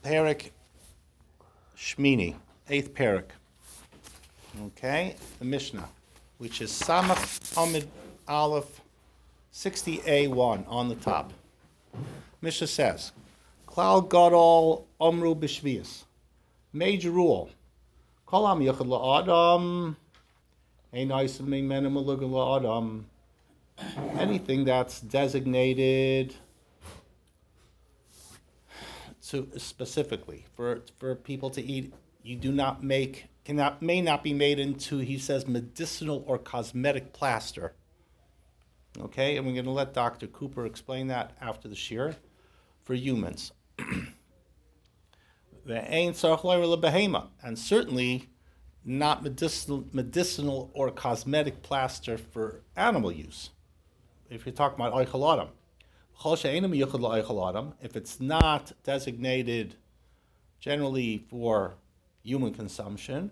Perik Shmini, 8th Perik. Okay, the Mishnah, which is Samach Amid Aleph 60a1 on the top. Mishnah says, Klal Gadol Omru B'Shvius. Major rule. Kol Am Yachad La'adam Ein Oisem Mimenu Melugah La'adam. Anything that's designated to specifically for people to eat, you do not make, may not be made into, he says, medicinal or cosmetic plaster. Okay, and we're going to let Dr. Cooper explain that after the shir for humans. And certainly not medicinal or cosmetic plaster for animal use. If you're talking about oichel adam. If it's not designated generally for human consumption,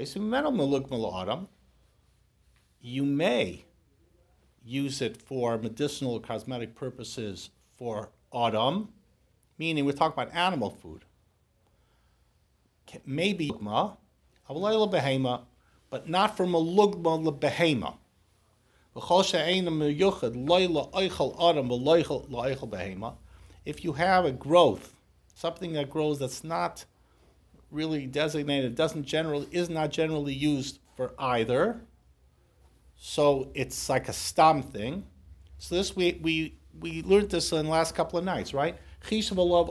you may use it for medicinal or cosmetic purposes for adam, meaning we're talking about animal food. Maybe but not for malugma lebehema. If you have a growth, something that grows that's not really designated, is not generally used for either, so it's like a stam thing. So this we learned this in the last couple of nights, right? If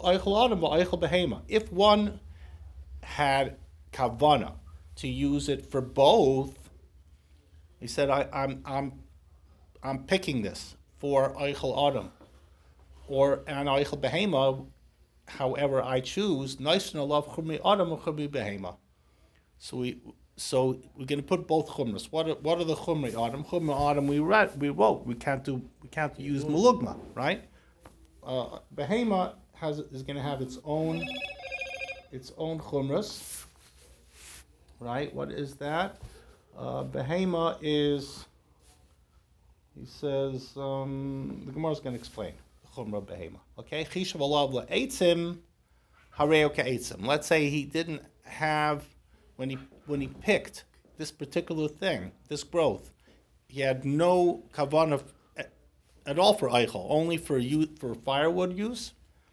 one had kavana to use it for both, he said, I'm picking this for Eichel Adam or an Eichel Behema, however I choose. Nice and love Chumri Adam or Chumri Behema. So we're going to put both chumras. What are the Chumri Adam? Chumri Adam we wrote. We can't use Malugma, right? Behema is going to have its own chumras, right? What is that? Behema is. He says, the Gemara is going to explain. Chumra behema. Okay? Chishav alav la'etzim, hareo ka'etzim. Let's say he didn't have, when he picked this particular thing, this growth, he had no kavanah at all for eichel, only for firewood use.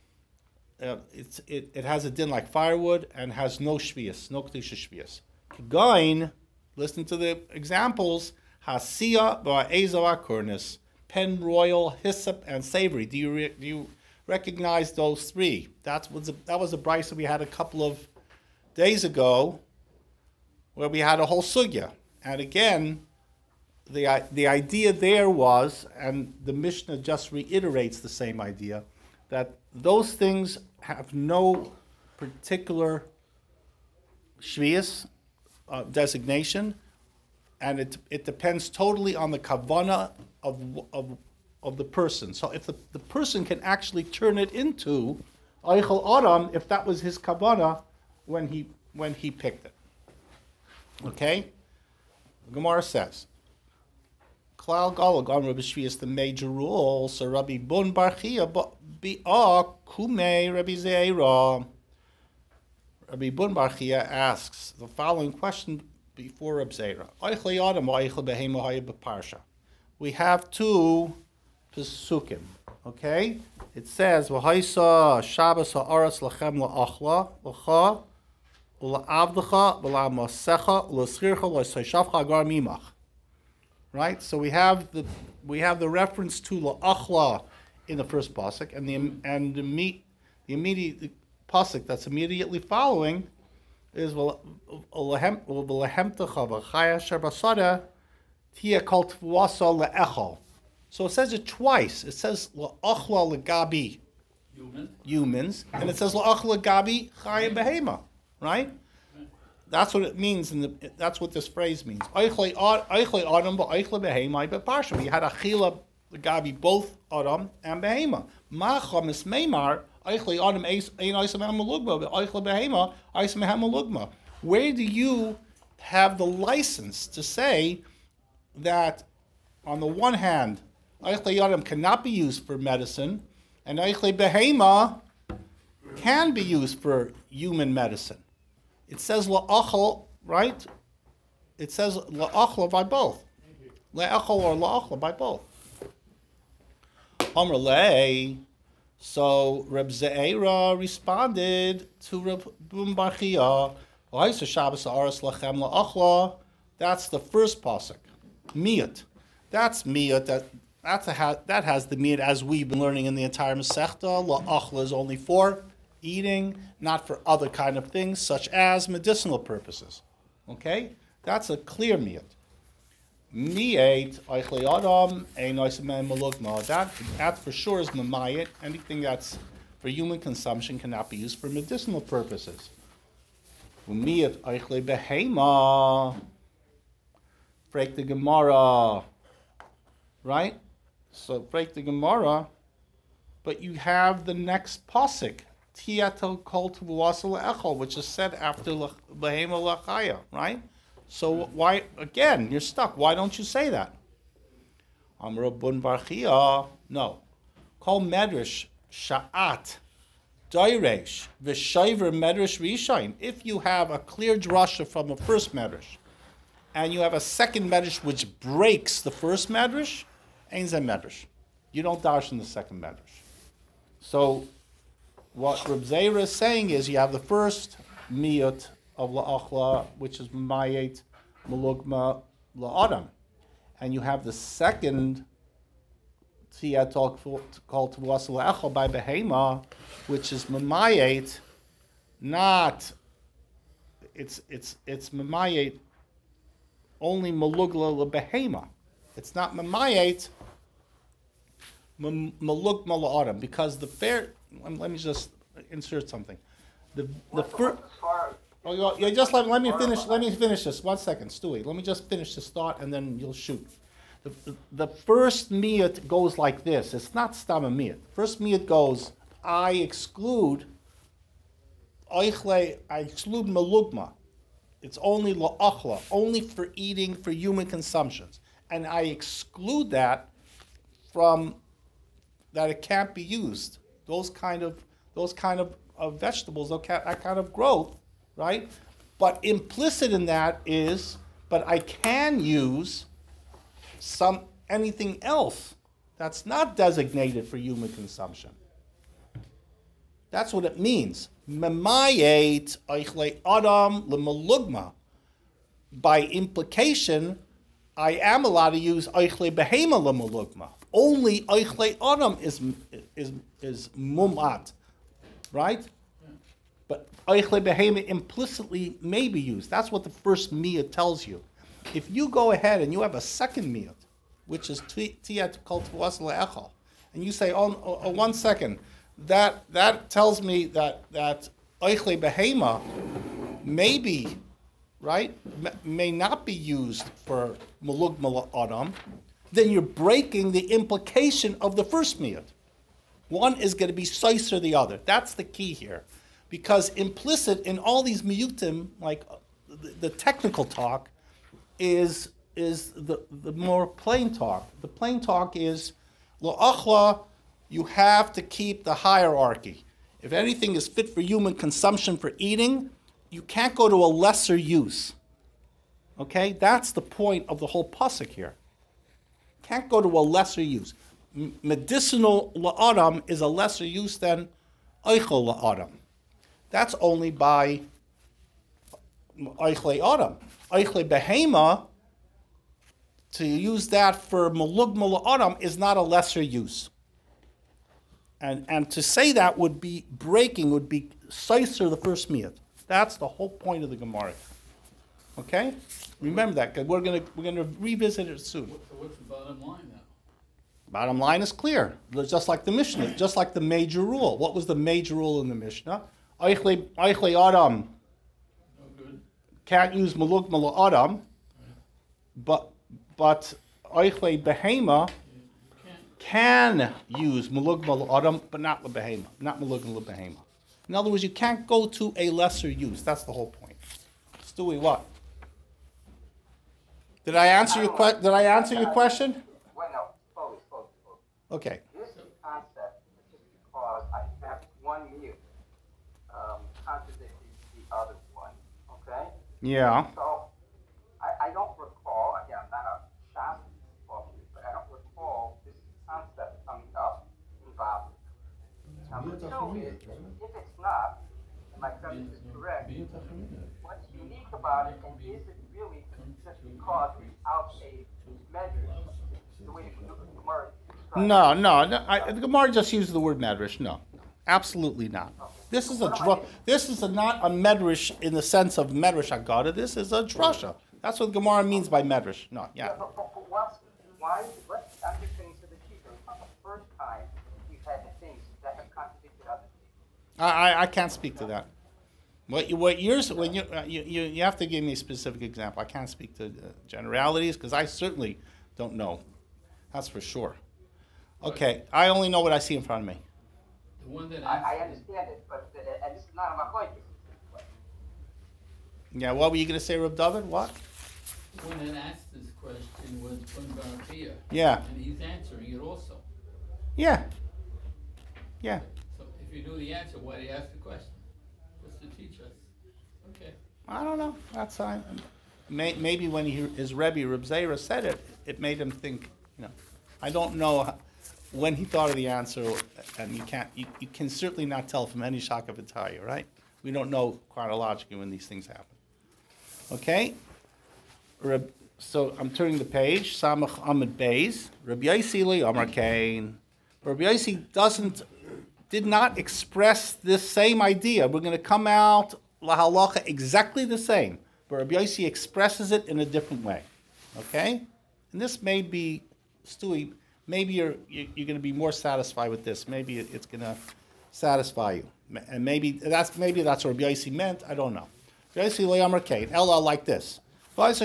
It has a din like firewood and has no shvius, no kedusha shvius. Gain, listen to the examples. Hasiya ba'ezo akurnis, pen royal, hyssop, and savory. Do you recognize those three? That was a brisa we had a couple of days ago, where we had a whole sugya. And again, the idea there was, and the Mishnah just reiterates the same idea, that those things have no particular shvius designation. And it depends totally on the kavanah of the person. So if the person can actually turn it into Eichel Adam, if that was his kavanah when he picked it. Okay? The Gemara says, Klal Galog on Rabbi Shvi is the major rule. So Rabbi Bun Barchia bi'a kume Rabbi Zeira. Rabbi Bun Barchia asks the following question before Reb Zera. We have two pesukim, okay? It says, V'haisa Shabbos ha'aretz lachem la'achla l'cha u'la'avdecha v'la'masecha u'l'schircha u'l'sayshafcha agar mimach. Right? So we have the reference to la'achla in the first pasuk, and the immediate pasuk that's immediately following is so it says it twice. It says la'achla legabi humans, and it says la'achla legabi chaya behema. Right? That's what it means, that's what this phrase means. Eichle adam ba'eichle behema beparsha. We had achila legabi both adam and behema. Ma'acham is meimar. Where do you have the license to say that, on the one hand, Eichle Yadam cannot be used for medicine, and Eichle Behema can be used for human medicine. It says la'achal, right? It says la'achla by both. La'achal or la'achla by both. Amr lei. So Reb Ze'era responded to Reb Bumbarchia. That's the first pasuk. Miyat. That's miyat. That has the miyat as we've been learning in the entire Masechta. La'achla is only for eating, not for other kind of things, such as medicinal purposes. Okay? That's a clear miyat. Miyat, Eichle Adam, Ein Oisemem Malugma. That for sure is mamayit. Anything that's for human consumption cannot be used for medicinal purposes. Miyat, Eichle Behema. Break the Gemara. Right? So break the Gemara, but you have the next pasuk, Tiyato Kol Tuvasal Echol, which is said after Behema Lachaya, right? So why, again, you're stuck. Why don't you say that? Amr Bun Barchia, no. Kol Medrash Sha'at Dairesh V'Shayver Medrash Rishain. If you have a clear drasha from a first Medrash, and you have a second Medrash which breaks the first Medrash, Ein Zeh Medrash. You don't dash in the second Medrash. So what Reb Zeira is saying is you have the first miyut of la'achla, which is mayet malugma la'adam, and you have the second tiyat called tavas la'achla by behema, which is mamayet, not it's mamayet only malugla lebehema. It's not mamayet malugma la'adam, because the fair. Let me just insert something. The first. Oh, you just let me finish. Let me finish this. 1 second, Stewie. Let me just finish this thought, and then you'll shoot. The first miyat goes like this. It's not stam a miyat. First miyat goes, I exclude malugma. It's only la'achla, only for eating for human consumptions, and I exclude that from that it can't be used. Those kind of vegetables, that kind of growth. Right? But implicit in that is, but I can use anything else that's not designated for human consumption. That's what it means. Memayet eichle adam lemalugma. By implication, I am allowed to use eichle behema lemalugma. Only eichle adam is mumat, right? But eichle behema implicitly may be used. That's what the first miyat tells you. If you go ahead and you have a second miyat, which is tiyat kol tavas le'echol, and you say, 1 second, that tells me that eichle behema may be, right, may not be used for malugma adam, then you're breaking the implication of the first miyat. One is going to be soiser the other. That's the key here. Because implicit in all these miyutim, like the technical talk, is the more plain talk. The plain talk is, la'achla, you have to keep the hierarchy. If anything is fit for human consumption for eating, you can't go to a lesser use. Okay? That's the point of the whole pasuk here. Can't go to a lesser use. Medicinal la'adam is a lesser use than eichel la'adam. That's only by eichle adam. Eichle behema, to use that for malugma la'adam is not a lesser use. And to say that would be breaking, would be soiser the first miyat. That's the whole point of the Gemara. Okay? Remember that, because we're gonna revisit it soon. So what's the bottom line now? Bottom line is clear. Just like the Mishnah, just like the major rule. What was the major rule in the Mishnah? Eichle adam can't use malugma la'adam, but eichle behema can use malugma la'adam, but not lebehema, not malugma lebehema. In other words, you can't go to a lesser use. That's the whole point. Stewie, what? Did I answer your question? Did I answer your question? Well, no, fully. Okay. This concept is just because I have one mute. Yeah. So I don't recall, again, I'm not a Shas author, but I don't recall this concept coming up in Bavli. Number two is, if it's not, and my premise is correct, what's unique about it, and is it really just because it's out a measure, the way the Gemara describes No, it? no, no. The Gemara just uses the word medrash. No, absolutely not. This is this is not a medrash in the sense of medrash agada. This is a drasha. That's what the Gemara means by medrash. No, yeah. But I'm just saying to the teacher, it's not the first time we've had the things that have contradicted other things. I can't speak to that. What yours when you have to give me a specific example. I can't speak to generalities because I certainly don't know. That's for sure. Okay, I only know what I see in front of me. The one that I understand it, but and this is not my point. Yeah, what were you going to say, Reb David? What? the one that asked this question was Bun Barafia. Yeah. And he's answering it also. Yeah. Yeah. So if you knew the answer, why do you ask the question? Just to teach us. Okay. I don't know. That's maybe when his Rebbe Reb Zera said it, it made him think. I don't know when he thought of the answer, and you can certainly not tell from any Shaka V'Taya, right? We don't know chronologically when these things happen. Okay? So I'm turning the page. Samach Amid Beis. Rabbi Yossi li Amar Kain. Rabbi Yossi did not express this same idea. We're going to come out lahalacha exactly the same, but Rabbi Yossi expresses it in a different way. Okay? And this may be, Stewie, maybe you're going to be more satisfied with this. Maybe it's going to satisfy you. And maybe that's what Rabbi Yossi meant. I don't know. Rabbi Yossi li Amar Kain. Ella like this. We have the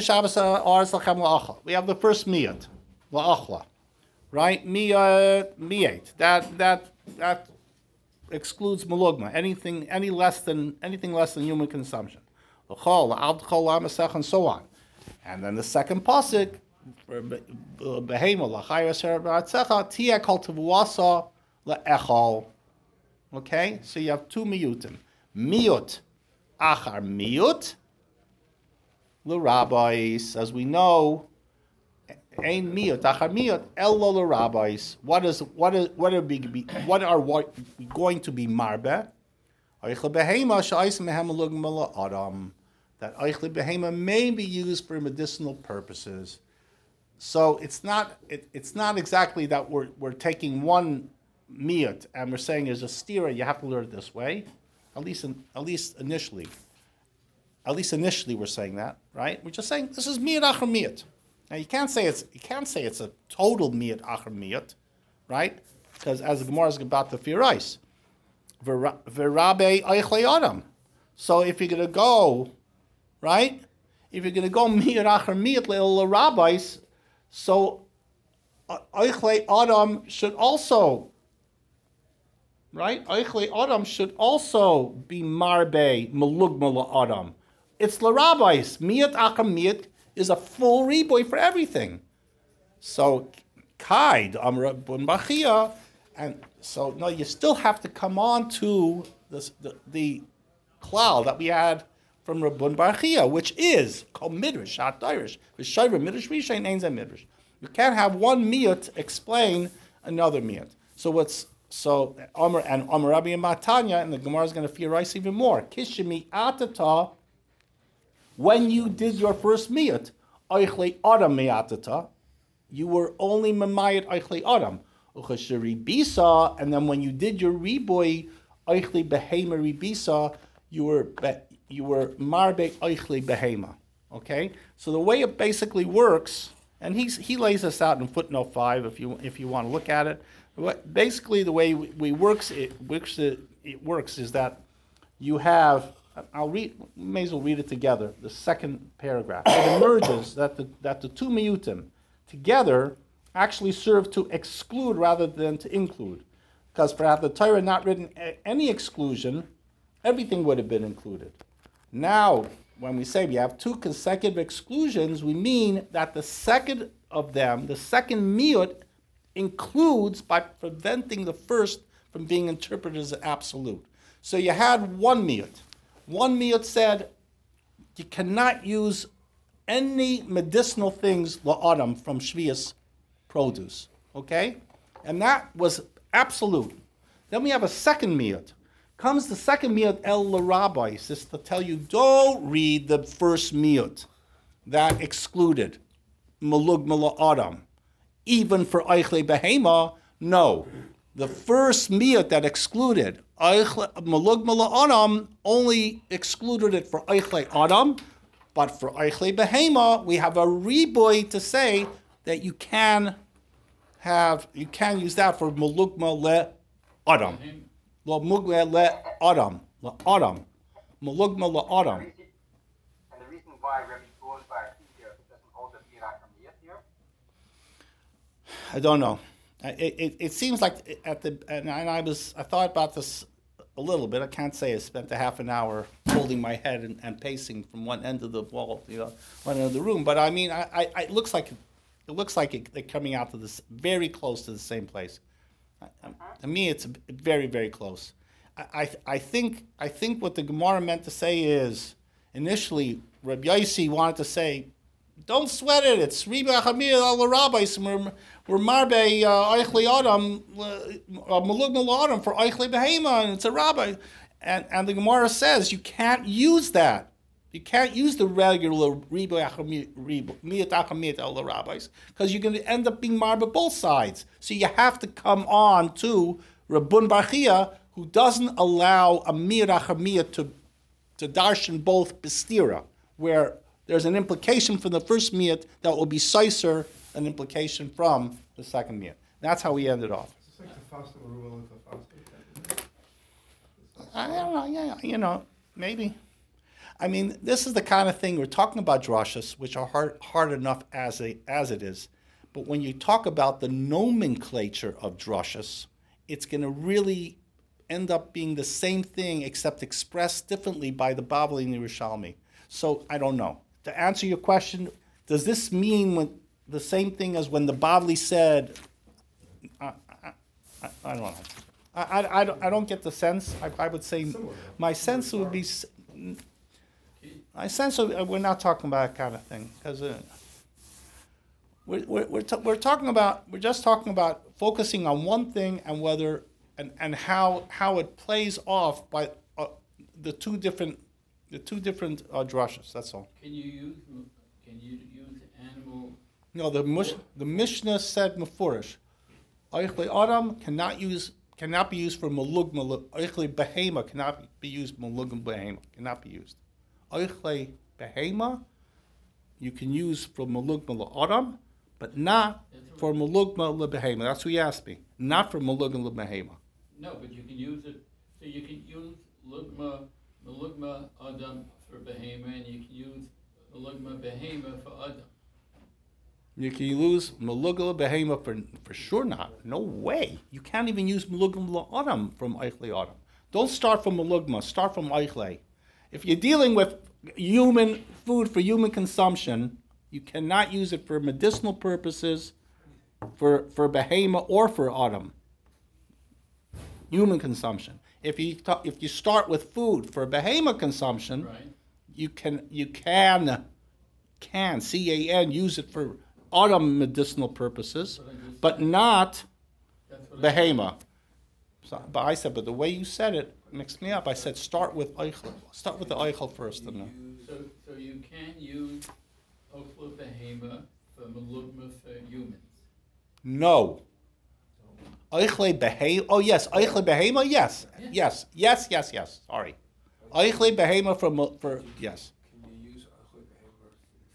first miyat, la'achla, right? Miyat. That excludes malugma. Anything less than human consumption. L'chol, la'avd chol, la'masech, and so on. And then the second pasuk, behema la'chayras harabatzecha tia kol tevuasa la'echol. Okay, so you have two miyutim. Miyut achar miyut. L'rabbis, as we know, ein miyot achar miyot elo l'rabbis. What are we going to be marbe? Oichle behema she'ais mehem lugm adam. That oichle behema may be used for medicinal purposes. So it's not exactly that we're taking one miyot and we're saying there's a stira. You have to learn it this way, at least initially. At least initially, we're saying that, right? We're just saying this is miyat achar miyat. Now you can't say it's a total miyat achar miyat, right? Because as the Gemara is about the firais, v'rabe eichlei adam. So if you're going to go, right? If you're going to go miyat achar miyat l'rabbis, so eichlei adam should also. Right? Eichlei adam should also be marbe malugma adam. It's l'rabbis. Miyat achar miyat is a full reboy for everything. So, kaid amra bun bachia, and so no, you still have to come on to the cloud that we had from Rabbun Barchia, which is called midrash, shat dairish, v'shayver midrash rishayin ein zeh midrash. You can't have one miyat explain another miyat. So Amar Rabbi and Matanya, and the Gemara is going to fear rice even more. Kishimi atata. When you did your first miyat, oichlei adam miyatata, you were only memayat oichlei adam. Uchashiri bisa, and then when you did your reboy oichlei behema ribisa, you were marbe oichlei behema. Okay, so the way it basically works, and he lays this out in footnote 5 if you want to look at it. Basically, the way it works is that you have. May as well read it together. The second paragraph. It emerges that the two miyutim together actually serve to exclude rather than to include, because for had the Torah not written any exclusion, everything would have been included. Now, when we say we have two consecutive exclusions, we mean that the second of them, the second miyut, includes by preventing the first from being interpreted as absolute. So you had one miyut. One miyut said, you cannot use any medicinal things la'adam from Shvius produce. Okay? And that was absolute. Then we have a second miyut. Comes the second miyut el l'rabbis. This is to tell you, don't read the first miyut that excluded malug la'adam. Even for eichle behema, no. The first miyut that excluded malug la'adam only excluded it for eichle adam, but for eichle behema, we have a riboy to say that you can use that for malugma le adam. Lo mugla le adam. Le adam. Malugma le adam. And the reason why Rabbi Shimon Bar here doesn't hold the Bira Kamiyat here? I don't know. It seems like I thought about this a little bit. I can't say I spent a half an hour holding my head and pacing from one end of the wall, one end of the room. But I mean, it looks like they're coming out to this very close to the same place. To me, it's very, very close. I think what the Gemara meant to say is initially Rabbi Yossi wanted to say, don't sweat it. It's Riba Chamir al Rabbis. We're marbe Eichli Adam Malug Adam for Eichli Behema, and it's a rabbi. And the Gemara says you can't use that. You can't use the regular Riba Chamir al Rabbis because you're going to end up being marbe both sides. So you have to come on to Rabbun Bar Chia, who doesn't allow a Mir Chamir to darshan both bistira, where there's an implication from the first miyat that will be sicer, an implication from the second miyat. That's how we ended off. It's like the fast removal of the fast. I don't know, maybe. I mean, this is the kind of thing, we're talking about drashas, which are hard enough as it is. But when you talk about the nomenclature of drashas, it's going to really end up being the same thing except expressed differently by the Bavli and the Yerushalmi. So I don't know. To answer your question, does this mean the same thing as when the Bavli said? I don't know. I don't get the sense. I would say my sense would be. My sense we're not talking about that kind of thing because we're just talking about focusing on one thing and whether and how it plays off by the two different drashas. That's all. Can you use animal? No, the Mishnah said mefurish. Eichle Adam cannot be used for malug. Eichle behema cannot be used malug behema cannot be used. Eichle behema you can use for malug Adam, but not for malug behema. That's what you asked me. Not for malug behema. No, but you can use it. So you can use malugma adam for behema, and you can use malugma behema for adam. You can use malugla behema for sure not. No way. You can't even use malugla adam from eichle adam. Don't start from malugma. Start from eichle. If you're dealing with human food for human consumption, you cannot use it for medicinal purposes, for behema or for adam. Human consumption. If you start with food for behema consumption, Right. you can CAN use it for autumn medicinal purposes, but not That's what behema. So, but the way you said it mixed me up. I said start with eichel. Start with the eichel first. So you can use ochla behema for malugma for humans. No. Eichle behema. Oh yes, eichle behema. Yes, yes. Sorry, eichle behema for yes. Can you use Achli Behavior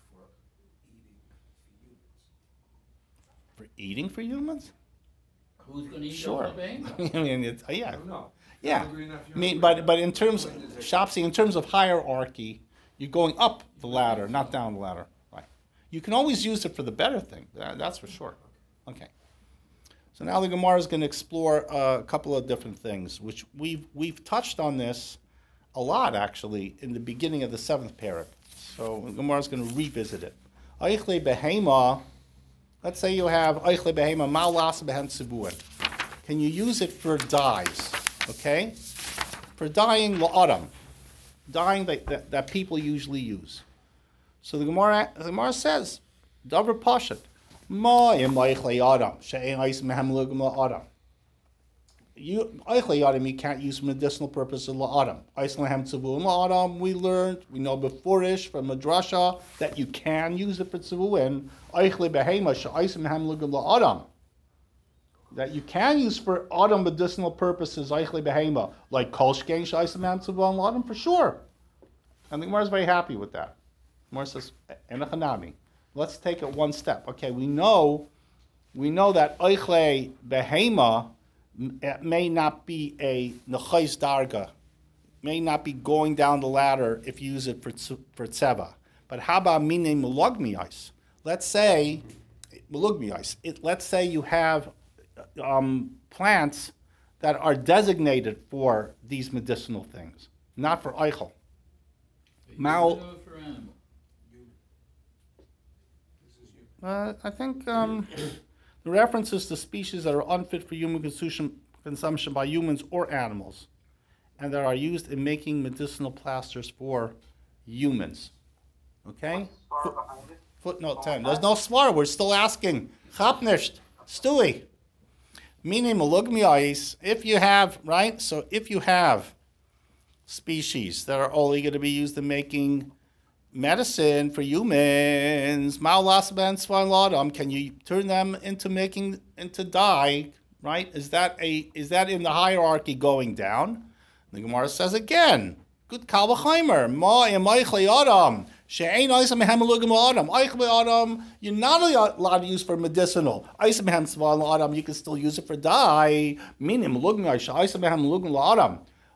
for Eating for humans? Who's going to eat Sure. ochla behema? I mean, yeah. No. Yeah. Hungry enough, I you're mean, hungry. but in terms Shopsy, in terms of hierarchy, you're going up the ladder, not down the ladder. Right. You can always use it for the better thing. That's for sure. Okay. So now the Gemara is going to explore a couple of different things, which we've touched on this a lot actually in the beginning of the 7th parak. So the Gemara is going to revisit it. Eichle behema. Let's say you have eichle behema malas behen tzibuin. Can you use it for dyes? Okay, for dyeing la'adam. dyeing that people usually use. So the Gemara says, Davar Pashat, Ma im Eichle Adam, She'ein Eis Mehem Lugma Adam. Eichle Adam you can't use for medicinal purposes Adam. Eis Mehem Tzavuim Adam, we know before-ish from Madrasha that you can use it for Tzavuim. Eichle Behema, She'eis Mehem Lugma Adam. That you can use for Adam medicinal purposes, Eichle Behema, like Kolshkein She'eis Mehem Tzavuim Adam, for sure. And the Gemara is very happy with that. Gemara says, Enochanami. Let's take it one step. Okay, we know that Eichle Behema may not be a Nechais Darga, may not be going down the ladder if you use it for Tzeva. But how about Mine Melugmiais? Let's say, let's say you have plants that are designated for these medicinal things, not for Eichel. Human or for animal? I think the references to species that are unfit for human consumption by humans or animals, and that are used in making medicinal plasters for humans. Okay? Footnote 10. There's no svara. We're still asking. Chapnisht. Stewie. Meaning malugmiais, if you have, right? So if you have species that are only going to be used in making medicine for humans, can you turn them into dye, right? Is that in the hierarchy going down? The Gemara says again, good kal v'chaimer, ma im eichle adam, she'ein eisem mehem lugim adam, eichle adam, you're not allowed to use for medicinal. Eisem mehem tzval adam, you can still use it for dye. Minim lugim eisem mehem lugim adam.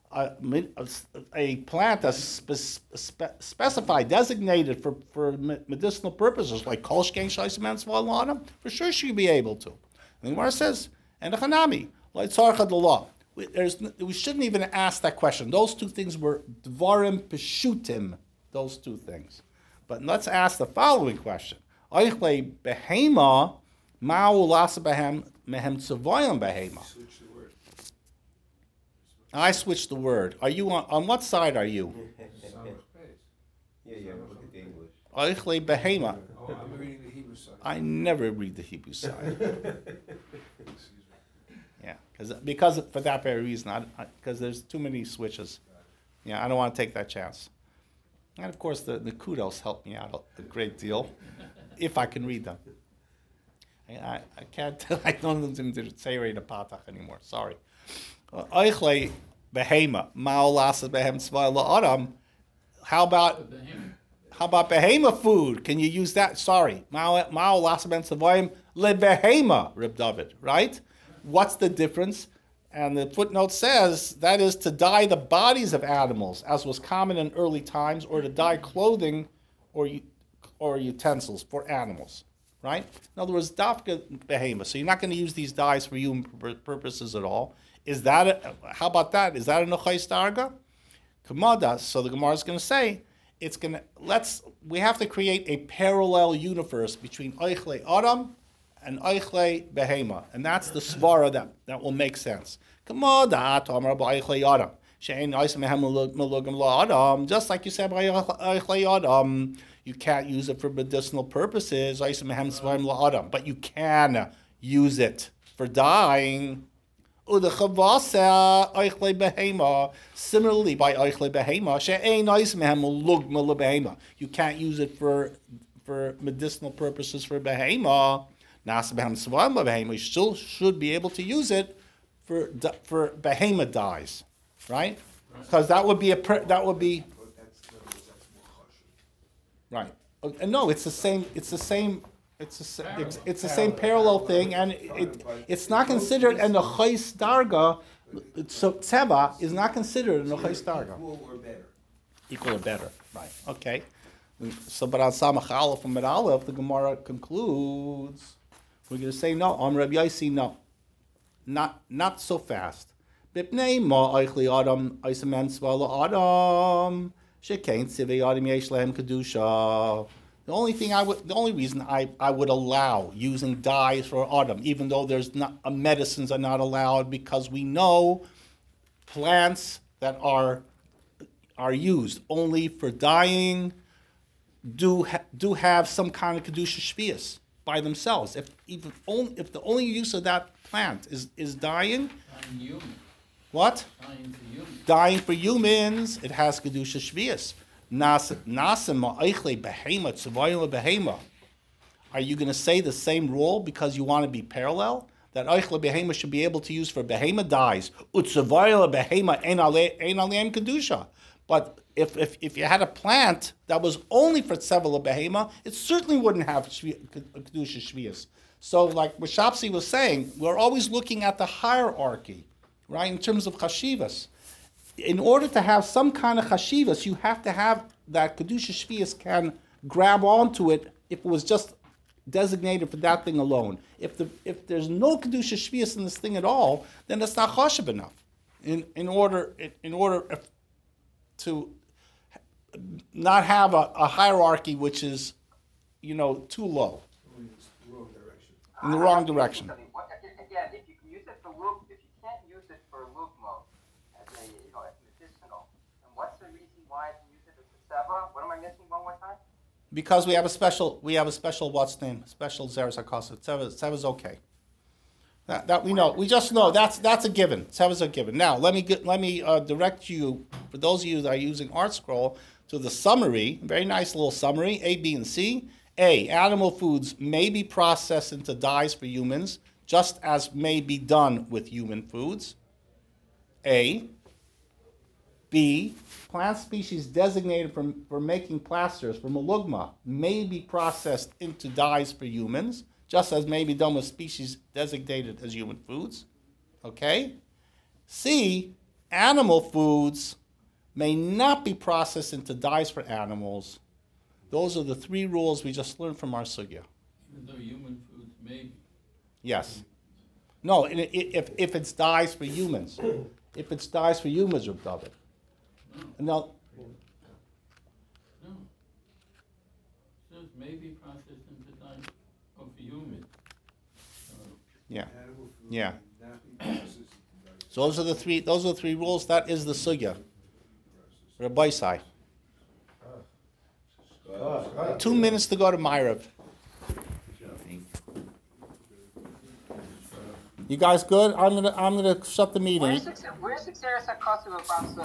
A plant that's specified, designated for medicinal purposes, like kolshkein shaiseman svaladam, for sure she'd be able to. And the Gemara says, and the chanami, like tzarcha the law. We shouldn't even ask that question. Those two things were dvarim peshutim. Those two things. But let's ask the following question: Eichle behema ma'u lasa behem mehem tzavayim behema. I switched the word. Are you on what side are you? Yeah, look at the English. Eichle behema. Oh, I'm reading the Hebrew side. I never read the Hebrew side. Excuse me. Yeah, because for that very reason, because there's too many switches. Yeah, I don't want to take that chance. And of course, the kudos help me out a great deal, if I can read them. I can't. I don't even say Rei Patach anymore. Sorry. Eichle behema ma'olasa behem tzvay adam. How about behema food? Can you use that? Sorry, ma'olasa behem tzvayim lebehema, Reb David. Right? What's the difference? And the footnote says that is to dye the bodies of animals, as was common in early times, or to dye clothing or utensils for animals. Right? In other words, dafka behema. So you're not going to use these dyes for human purposes at all. How about that? Is that a nechais darga? Kamadas. So the Gemara is going to say we have to create a parallel universe between Eichle Adam and Eichle Behema, and that's the svara that will make sense. Kamadat Amar Eichle Adam. She'ein Eis Mehem Melugim La Adam. Just like you said by Eichle Adam, you can't use it for medicinal purposes. Eis Mehem Svarim La Adam, but you can use it for dyeing. Similarly, by Eichle Behema, she'ein eis mehem lugma lebehema. You can't use it for medicinal purposes for behema. Nasa behem svam lebehema. You still should be able to use it for behema dyes, right? Because that would be right. And no, it's the same. It's the same parallel thing, and it's not considered a nechais darga. So tzeva is not considered a nechais darga. Equal or better, right? Okay. So, but on Samach Aleph from Med Aleph, the Gemara concludes we're going to say no. On Rabbi Yossi, no, not so fast. Bipnei ma eichli adam eisemen svala adam shekein tzivei adam yesh lehem kedusha. The only reason I would allow using dyes for autumn, even though there's not medicines are not allowed, because we know plants that are are used only for dyeing do have some kind of kedusha shvius by themselves. If the only use of that plant is dyeing, Dying human, what? dying for human. Dying for humans, it has kedusha shvius. Nasima eichle behema tzavayla behema. Are you going to say the same rule because you want to be parallel? That eichle behema should be able to use for behema dyes. Utzavayla behema ein aleim kedusha. But if you had a plant that was only for tzevela behema, it certainly wouldn't have kedusha shvius. So, like Shapsi was saying, we're always looking at the hierarchy, right, in terms of chashivas. In order to have some kind of chashivas, you have to have that kedusha shvius can grab onto it if it was just designated for that thing alone. If there's no kedusha shvius in this thing at all, then it's not chashiv enough. In order to not have a hierarchy which is, too low, in the wrong direction. Again, if you can use it for if you can't use it for lugma as as medicinal, then what's the reason why I can use it as a seva? What am I missing one more time? Because we have a special what's name? Special Zeres HaKosov. Seva's okay. That we know. We just know that's a given. Seva's a given. Now let me direct you, for those of you that are using ArtScroll, to the summary. Very nice little summary. A, B, and C. A, animal foods may be processed into dyes for humans, just as may be done with human foods. A. B, plant species designated for making plasters for malugma may be processed into dyes for humans, just as may be done with species designated as human foods. Okay? C, animal foods may not be processed into dyes for animals. Those are the three rules we just learned from our sugya. Even though human foods may be. Yes. No, if it's dyes for humans. If it's dyes for humans, Reb David. No. It says may be processed into dyes of human. Yeah. Animal food Yeah. may not be processed into dyes. So those are the three rules. That is the sugya. Rabbi Sai. 2 minutes to go to Myrav. You guys good? I'm gonna shut the meeting. Where's the Xeris HaKosov of